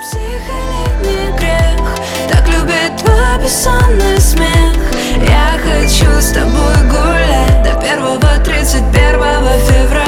Психолетний грех так любит твой бессонный смех. Я хочу с тобой гулять до 1-31 февраля.